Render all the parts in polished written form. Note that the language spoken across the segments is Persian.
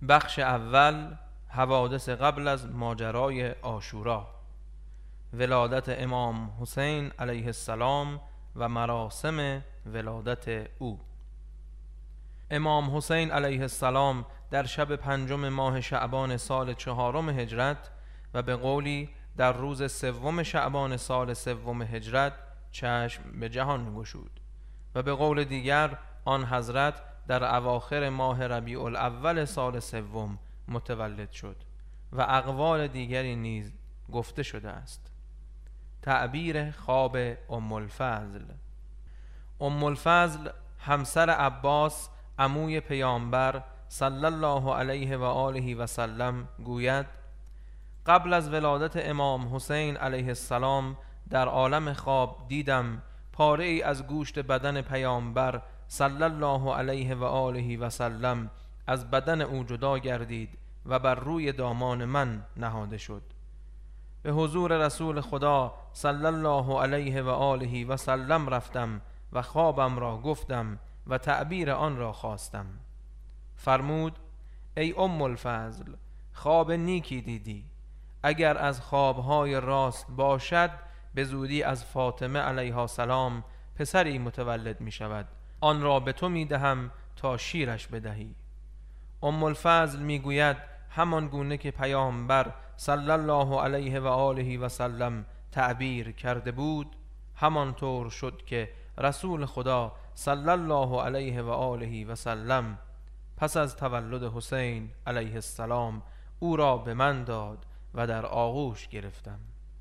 بخش اول، حوادث قبل از ماجرای عاشورا، ولادت امام حسین علیه السلام و مراسم ولادت او. امام حسین علیه السلام در شب 5 ماه شعبان سال 4 هجرت و به قولی در روز 3 شعبان سال 3 هجرت چشم به جهان گشود و به قول دیگر آن حضرت در اواخر ماه ربیع الاول سال 3 متولد شد و اقوال دیگری نیز گفته شده است. تعبیر خواب ام الفضل. ام الفضل همسر عباس عموی پیامبر صلی الله علیه و آله و سلم گوید: قبل از ولادت امام حسین علیه السلام در عالم خواب دیدم پاره ای از گوشت بدن پیامبر صلی الله علیه و آله و سلم از بدن او جدا گردید و بر روی دامان من نهاده شد. به حضور رسول خدا صلی الله علیه و آله و سلم رفتم و خوابم را گفتم و تعبیر آن را خواستم. فرمود: ای ام الفضل، خواب نیکی دیدی. اگر از خوابهای راست باشد به زودی از فاطمه علیها السلام پسری متولد می شود. آن را به تو می دهم تا شیرش بدهی. ام الفضل می گوید همان گونه که پیامبر صلی الله علیه و آله و سلم تعبیر کرده بود همانطور شد که رسول خدا صلی الله علیه و آله و سلم پس از تولد حسین علیه السلام او را به من داد و در آغوش گرفتم.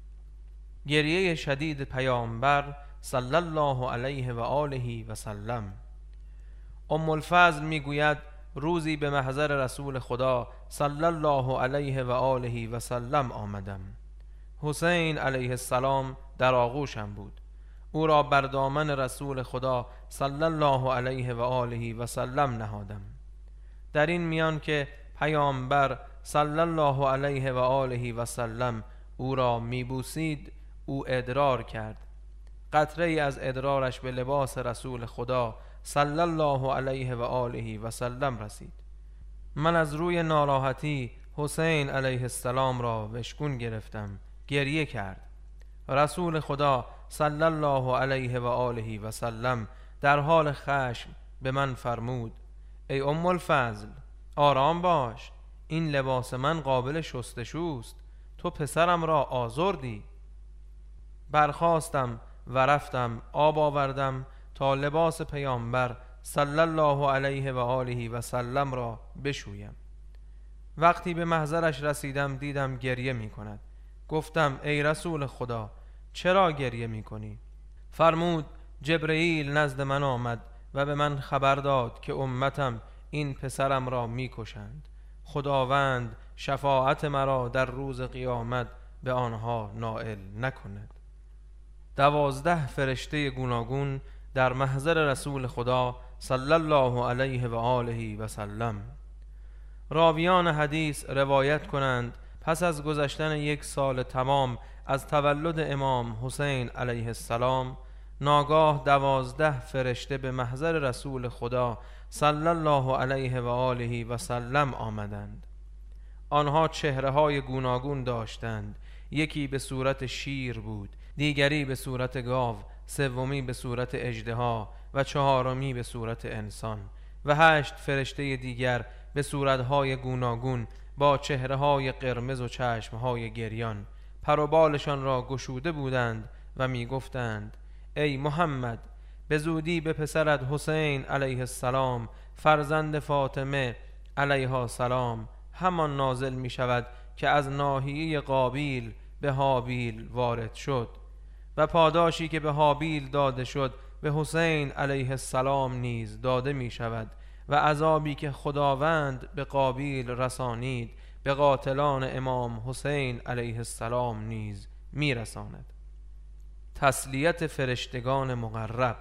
گریه شدید پیامبر صلی الله علیه و آله و سلم. ام الفضل می گوید روزی به محضر رسول خدا صلی الله علیه و آله و سلم آمدم. حسین علیه السلام در آغوشم بود. او را بر دامن رسول خدا صلی الله علیه و آله و سلم نهادم. در این میان که پیامبر صلی الله علیه و آله و سلم او را میبوسید او ادرار کرد. قطره ای از ادرارش به لباس رسول خدا صلی الله علیه و آله و سلم رسید. من از روی ناراحتی حسین علیه السلام را وشگون گرفتم. گریه کرد. رسول خدا صلی الله علیه و آله و سلم در حال خشم به من فرمود: ای ام الفضل، آرام باش، این لباس من قابل شستشوست، تو پسرم را آزردی. برخاستم و رفتم آب آوردم تا لباس پیامبر صلی الله علیه و آله و سلم را بشویم. وقتی به محضرش رسیدم دیدم گریه می کند. گفتم ای رسول خدا، چرا گریه می کنی؟ فرمود جبرئیل نزد من آمد و به من خبر داد که امتم این پسرم را می کشند. خداوند شفاعت مرا در روز قیامت به آنها نائل نکند. 12 فرشته گوناگون در محضر رسول خدا صلی الله علیه و آله و سلم. راویان حدیث روایت کنند پس از گذشتن 1 سال تمام از تولد امام حسین علیه السلام ناگاه 12 فرشته به محضر رسول خدا صلی الله علیه و آله و سلم آمدند. آنها چهره‌های گوناگون داشتند. یکی به صورت شیر بود، دیگری به صورت گاو، سومی به صورت اژدها و چهارمی به صورت انسان و 8 فرشته دیگر به صورتهای گوناگون با چهره‌های قرمز و چشمهای گریان. پر و بالشان را گشوده بودند و می گفتند ای محمد، به زودی به پسرت حسین علیه السلام فرزند فاطمه علیها السلام همان نازل می شود که از ناحیه قابیل به هابیل وارد شد و پاداشی که به هابیل داده شد به حسین علیه السلام نیز داده می شود و عذابی که خداوند به قابیل رسانید به قاتلان امام حسین علیه السلام نیز می رساند. تسلیت فرشتگان مقرب.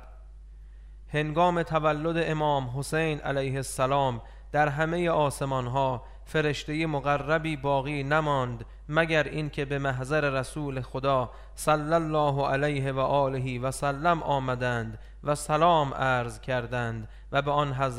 هنگام تولد امام حسین علیه السلام در همه آسمان ها فرشته مقربی باقی نماند مگر این که به محضر رسول خدا صلی الله علیه و آله و سلم آمدند و سلام عرض کردند و به آن حضرت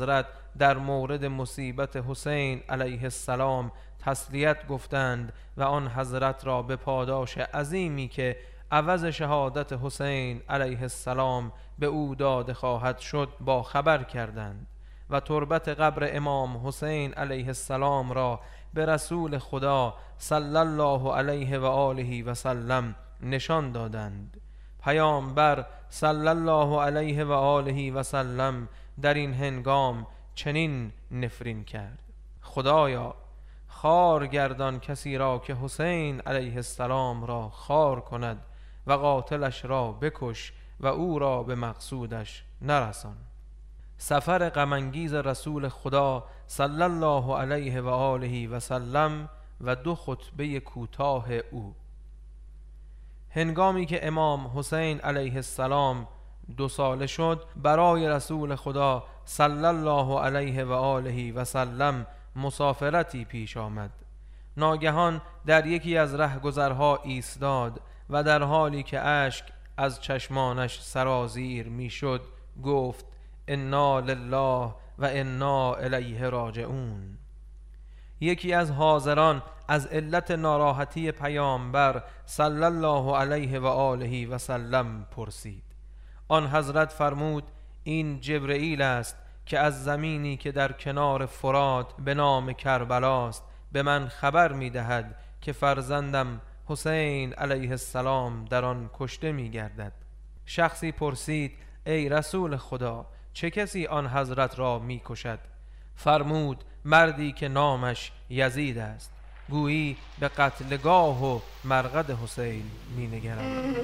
در مورد مصیبت حسین علیه السلام تسلیت گفتند و آن حضرت را به پاداش عظیمی که عوض شهادت حسین علیه السلام به او داده خواهد شد با خبر کردند و تربت قبر امام حسین علیه السلام را به رسول خدا صلی الله علیه و آله و سلم نشان دادند. پیامبر صلی الله علیه و آله و سلم در این هنگام چنین نفرین کرد: خدایا خار گردان کسی را که حسین علیه السلام را خار کند و قاتلش را بکش و او را به مقصودش نرسان. سفر غم‌انگیز رسول خدا صلی الله علیه و آله و سلم و 2 خطبه کوتاه او. هنگامی که امام حسین علیه السلام 2 ساله شد، برای رسول خدا صلی الله علیه و آله و سلم مسافرتی پیش آمد. ناگهان در یکی از رهگذرها ایستاد و در حالی که اشک از چشمانش سرازیر میشد گفت: انا لله و انا الیه راجعون. یکی از حاضران از علت ناراحتی پیامبر صلی الله علیه و آله و سلم پرسید. آن حضرت فرمود: این جبرئیل است که از زمینی که در کنار فرات به نام کربلاست به من خبر می دهد که فرزندم حسین علیه السلام در آن کشته می گردد. شخصی پرسید: ای رسول خدا، چه کسی آن حضرت را می کشد؟ فرمود: مردی که نامش یزید است، گویی به قتلگاه و مرقد حسین می نگرد.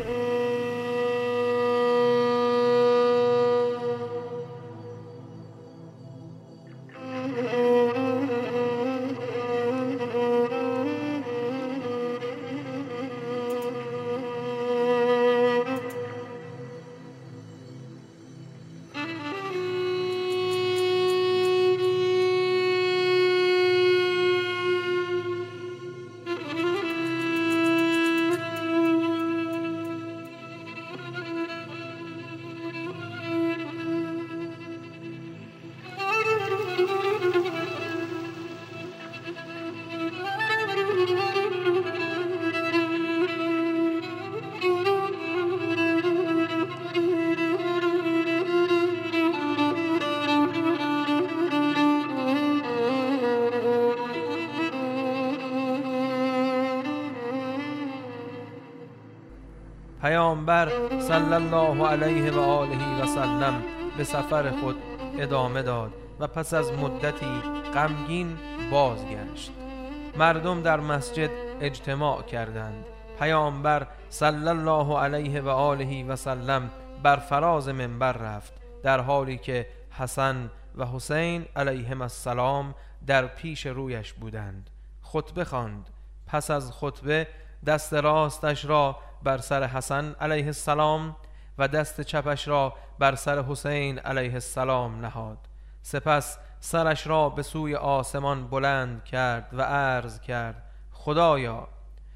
پیامبر صلی الله علیه و آله و سلم به سفر خود ادامه داد و پس از مدتی غمگین بازگشت. مردم در مسجد اجتماع کردند. پیامبر صلی الله علیه و آله و سلم بر فراز منبر رفت در حالی که حسن و حسین علیهم السلام در پیش رویش بودند. خطبه خواند. پس از خطبه دست راستش را بر سر حسن علیه السلام و دست چپش را بر سر حسین علیه السلام نهاد. سپس سرش را به سوی آسمان بلند کرد و عرض کرد: خدایا،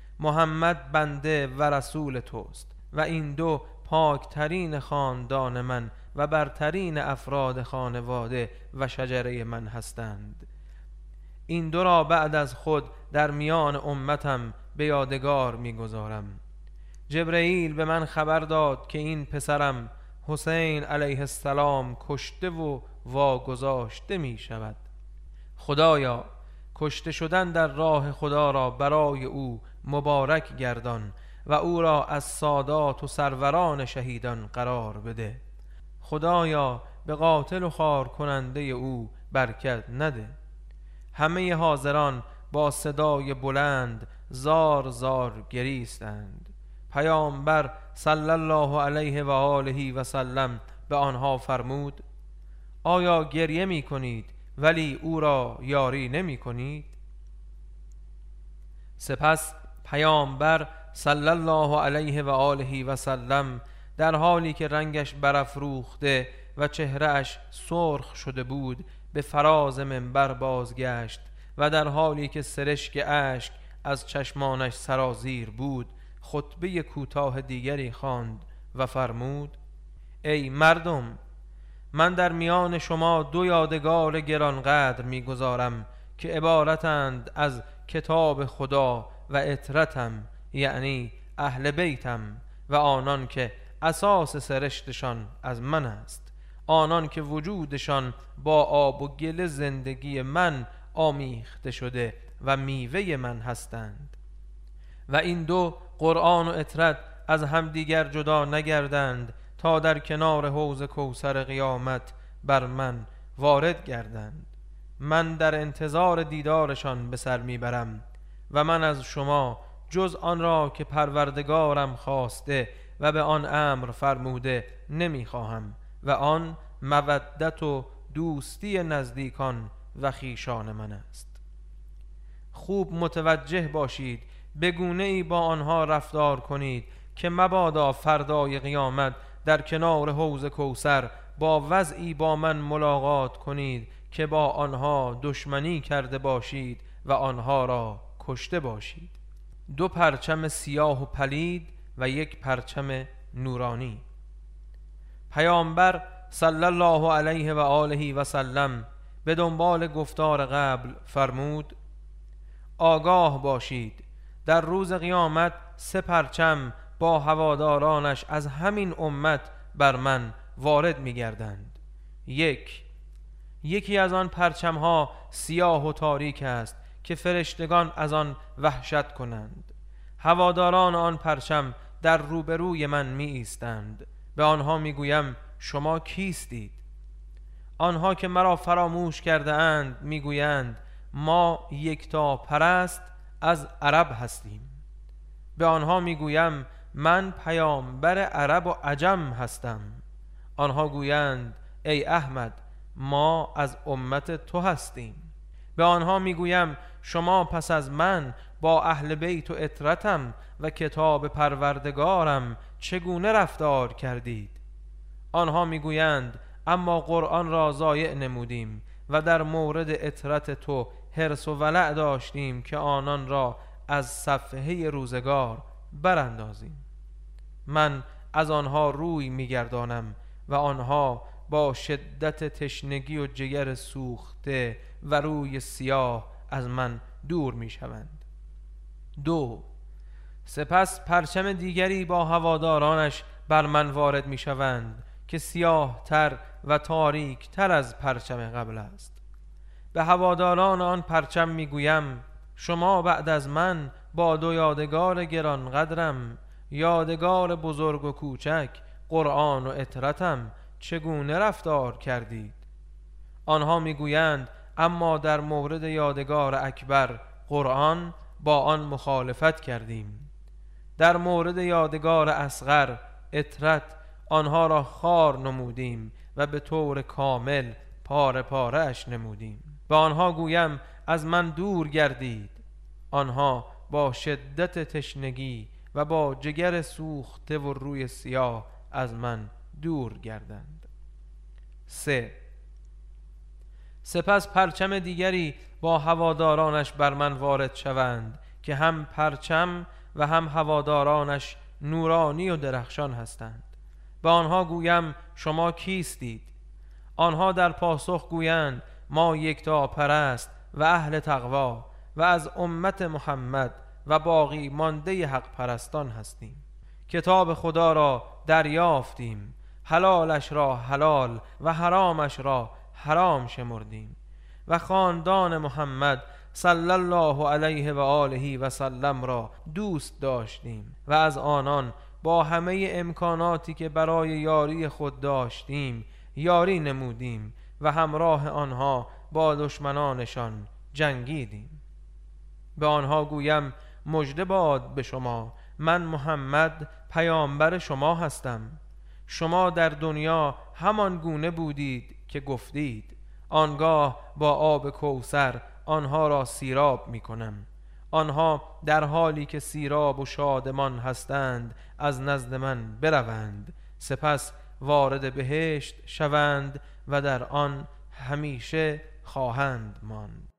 محمد بنده و رسول توست و این 2 پاکترین خاندان من و برترین افراد خانواده و شجره من هستند. این 2 را بعد از خود در میان امتم به یادگار می‌گذارم. جبرئیل به من خبر داد که این پسرم حسین علیه السلام کشته و واگذاشته می شود. خدایا، کشته شدن در راه خدا را برای او مبارک گردان و او را از سادات و سروران شهیدان قرار بده. خدایا، به قاتل و خار کننده او برکت نده. همه حاضران با صدای بلند زار زار گریستند. پیامبر صلی الله علیه و آله و سلم به آنها فرمود: آیا گریه می کنید ولی او را یاری نمی کنید؟ سپس پیامبر صلی الله علیه و آله و سلم در حالی که رنگش برافروخته و چهرهش سرخ شده بود به فراز منبر بازگشت و در حالی که سرشک اشک از چشمانش سرازیر بود خطبه کوتاه دیگری خواند و فرمود: ای مردم، من در میان شما دو یادگار گرانقدر میگذارم که عبارتند از کتاب خدا و اطرتم، یعنی اهل بیتم، و آنان که اساس سرشتشان از من است، آنان که وجودشان با آب و گل زندگی من آمیخته شده و میوه من هستند. و این دو قرآن و اطرت از همدیگر جدا نگردند تا در کنار حوض کوثر قیامت بر من وارد گردند. من در انتظار دیدارشان به سر میبرم و من از شما جز آن را که پروردگارم خواسته و به آن امر فرموده نمیخواهم و آن مودت و دوستی نزدیکان و خویشان من است. خوب متوجه باشید به گونه ای با آنها رفتار کنید که مبادا فردای قیامت در کنار حوض کوثر با وضعی با من ملاقات کنید که با آنها دشمنی کرده باشید و آنها را کشته باشید. دو پرچم سیاه و پلید و یک پرچم نورانی. پیامبر صلی الله علیه و آله و سلم به دنبال گفتار قبل فرمود: آگاه باشید در روز قیامت سه پرچم با هوادارانش از همین امت بر من وارد می گردند. یکی از آن پرچم ها سیاه و تاریک است که فرشتگان از آن وحشت کنند. هواداران آن پرچم در روبروی من می ایستند. به آنها می گویم شما کیستید؟ آنها که مرا فراموش کرده اند می گویند ما یکتا پرست از عرب هستیم. به آنها می گویم من پیامبر عرب و عجم هستم. آنها گویند ای احمد ما از امت تو هستیم. به آنها می گویم شما پس از من با اهل بیت و اطرتم و کتاب پروردگارم چگونه رفتار کردید؟ آنها می گویند اما قرآن را ضایع نمودیم و در مورد اطرت تو حرص و ولع داشتیم که آنان را از صفحه روزگار براندازیم. من از آنها روی میگردانم و آنها با شدت تشنگی و جگر سوخته و روی سیاه از من دور میشوند. 2. سپس پرچم دیگری با هوادارانش بر من وارد میشوند که سیاه تر و تاریک تر از پرچم قبل است. به هواداران آن پرچم میگویم شما بعد از من با دو یادگار گرانقدرم، یادگار بزرگ و کوچک قرآن و اطرتم چگونه رفتار کردید؟ آنها میگویند اما در مورد یادگار اکبر قرآن با آن مخالفت کردیم. در مورد یادگار اصغر اطرت آنها را خوار نمودیم و به طور کامل پاره پاره اش نمودیم. به آنها گویم از من دور گردید. آنها با شدت تشنگی و با جگر سوخته و روی سیاه از من دور گردند. 3. سپس پرچم دیگری با هوادارانش بر من وارد شوند که هم پرچم و هم هوادارانش نورانی و درخشان هستند. به آنها گویم شما کیستید؟ آنها در پاسخ گویند ما یکتا پرست و اهل تقوا و از امت محمد و باقی مانده حق پرستان هستیم. کتاب خدا را دریافتیم، حلالش را حلال و حرامش را حرام شمردیم و خاندان محمد صلی الله علیه و آله و سلم را دوست داشتیم و از آنان با همه امکاناتی که برای یاری خود داشتیم یاری نمودیم و همراه آنها با دشمنانشان جنگیدیم. به آنها گویم مژده باد به شما، من محمد پیامبر شما هستم. شما در دنیا همان گونه بودید که گفتید، آنگاه با آب کوثر آنها را سیراب می کنم. آنها در حالی که سیراب و شادمان هستند از نزد من بروند، سپس وارد بهشت شوند و در آن همیشه خواهند ماند.